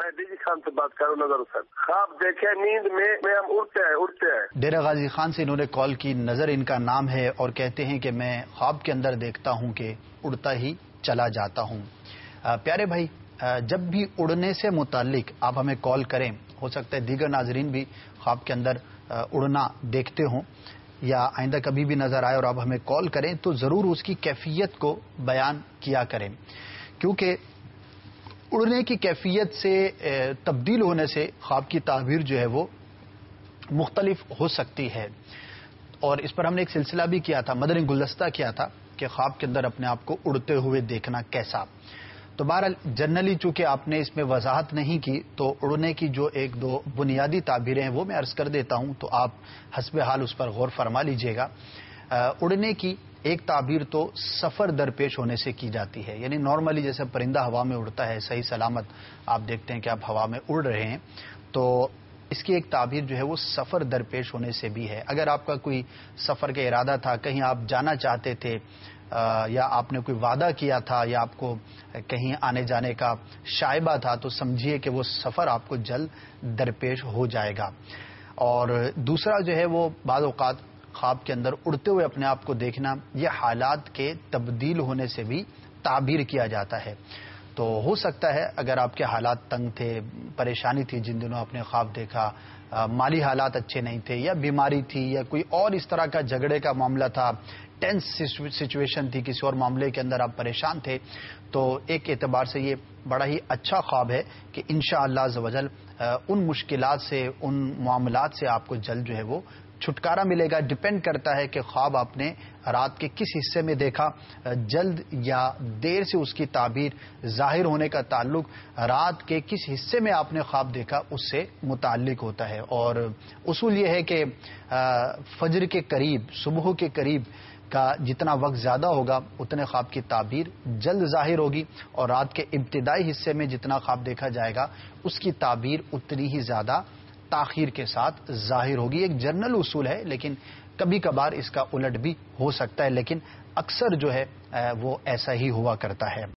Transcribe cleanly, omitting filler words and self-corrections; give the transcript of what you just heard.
ڈیجی خان سے بات کروں نظر حسین. خواب دیکھے نیند میں ہم اڑتے ہیں. ڈیرہ غازی خان سے انہوں نے کال کی. نظر ان کا نام ہے اور کہتے ہیں کہ میں خواب کے اندر دیکھتا ہوں کہ اڑتا ہی چلا جاتا ہوں. پیارے بھائی، جب بھی اڑنے سے متعلق آپ ہمیں کال کریں، ہو سکتا ہے دیگر ناظرین بھی خواب کے اندر اڑنا دیکھتے ہوں یا آئندہ کبھی بھی نظر آئے اور آپ ہمیں کال کریں تو ضرور اس کی کیفیت کو بیان کیا کریں، کیونکہ اڑنے کی کیفیت سے تبدیل ہونے سے خواب کی تعبیر جو ہے وہ مختلف ہو سکتی ہے. اور اس پر ہم نے ایک سلسلہ بھی کیا تھا، مدنی گلدستہ کیا تھا کہ خواب کے اندر اپنے آپ کو اڑتے ہوئے دیکھنا کیسا. تو بہرحال جنرلی چونکہ آپ نے اس میں وضاحت نہیں کی تو اڑنے کی جو ایک دو بنیادی تعبیریں ہیں وہ میں عرض کر دیتا ہوں، تو آپ حسب حال اس پر غور فرما لیجئے گا. اڑنے کی ایک تعبیر تو سفر درپیش ہونے سے کی جاتی ہے، یعنی نارملی جیسے پرندہ ہوا میں اڑتا ہے صحیح سلامت، آپ دیکھتے ہیں کہ آپ ہوا میں اڑ رہے ہیں، تو اس کی ایک تعبیر جو ہے وہ سفر درپیش ہونے سے بھی ہے. اگر آپ کا کوئی سفر کا ارادہ تھا، کہیں آپ جانا چاہتے تھے یا آپ نے کوئی وعدہ کیا تھا یا آپ کو کہیں آنے جانے کا شائبہ تھا، تو سمجھیے کہ وہ سفر آپ کو جلد درپیش ہو جائے گا. اور دوسرا جو ہے وہ بعض اوقات خواب کے اندر اڑتے ہوئے اپنے آپ کو دیکھنا، یہ حالات کے تبدیل ہونے سے بھی تعبیر کیا جاتا ہے. تو ہو سکتا ہے اگر آپ کے حالات تنگ تھے، پریشانی تھی جن دنوں آپ نے خواب دیکھا، مالی حالات اچھے نہیں تھے یا بیماری تھی یا کوئی اور اس طرح کا جھگڑے کا معاملہ تھا، ٹینس سچویشن تھی، کسی اور معاملے کے اندر آپ پریشان تھے، تو ایک اعتبار سے یہ بڑا ہی اچھا خواب ہے کہ انشاءاللہ عز و جل ان مشکلات سے، ان معاملات سے آپ کو جلد جو ہے وہ چھٹکارا ملے گا. ڈپینڈ کرتا ہے کہ خواب آپ نے رات کے کس حصے میں دیکھا. جلد یا دیر سے اس کی تعبیر، ظاہر ہونے کا تعلق رات کے کس حصے میں آپ نے خواب دیکھا اس سے متعلق ہوتا ہے. اور اصول یہ ہے کہ فجر کے قریب، صبح کے قریب کا جتنا وقت زیادہ ہوگا اتنے خواب کی تعبیر جلد ظاہر ہوگی، اور رات کے ابتدائی حصے میں جتنا خواب دیکھا جائے گا اس کی تعبیر اتنی ہی زیادہ تاخیر کے ساتھ ظاہر ہوگی. ایک جنرل اصول ہے، لیکن کبھی کبھار اس کا الٹ بھی ہو سکتا ہے، لیکن اکثر جو ہے وہ ایسا ہی ہوا کرتا ہے.